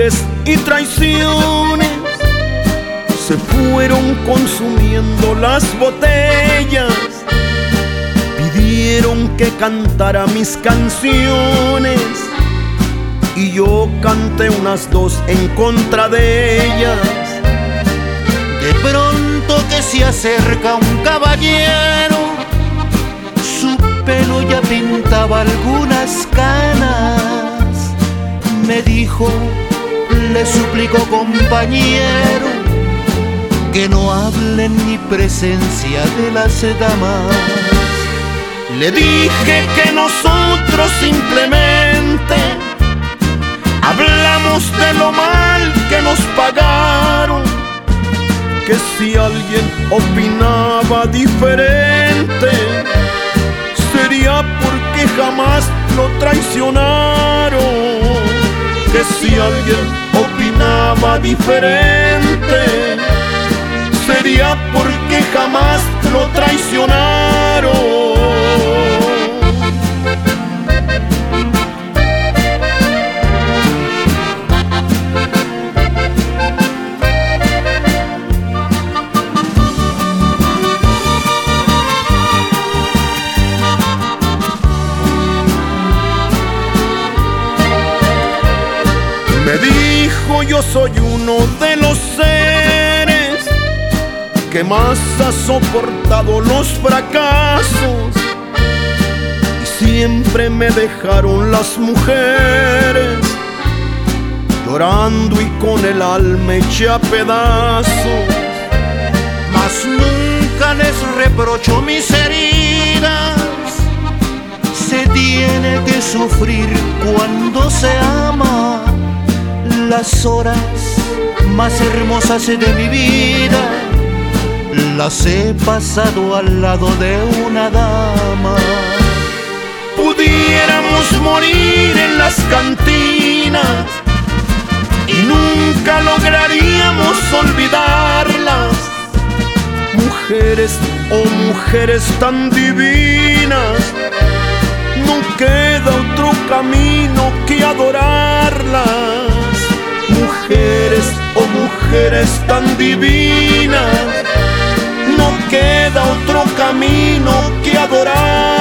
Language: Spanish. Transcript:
amores y traiciones. Se fueron consumiendo las botellas, pidieron que cantara mis canciones y yo canté unas dos en contra de ellas. De pronto que se acerca un caballero, su pelo ya pintaba algunas canas. Me dijo, le suplicó compañero, que no hable en mi presencia de las damas. Le dije que nosotros simplemente hablamos de lo mal que nos pagaron, que si alguien opinaba diferente sería porque jamás lo traicionaron, que si alguien opinaba diferente sería porque jamás lo traicionaron. Me dijo, yo soy uno de los seres que más ha soportado los fracasos, y siempre me dejaron las mujeres llorando y con el alma hecha a pedazos. Mas nunca les reprocho mis heridas, se tiene que sufrir cuando se ama. Las horas más hermosas de mi vida las he pasado al lado de una dama. Pudiéramos morir en las cantinas y nunca lograríamos olvidarlas. Mujeres, oh mujeres tan divinas, no queda otro camino que adorarlas. Mujeres, oh mujeres tan divinas, no queda otro camino que adorar.